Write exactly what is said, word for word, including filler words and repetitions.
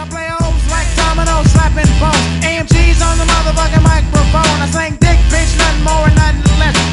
I play O's like dominoes, slapping bones. A M G's on the motherfucking microphone. I slang dick, bitch, nothing more and nothing less.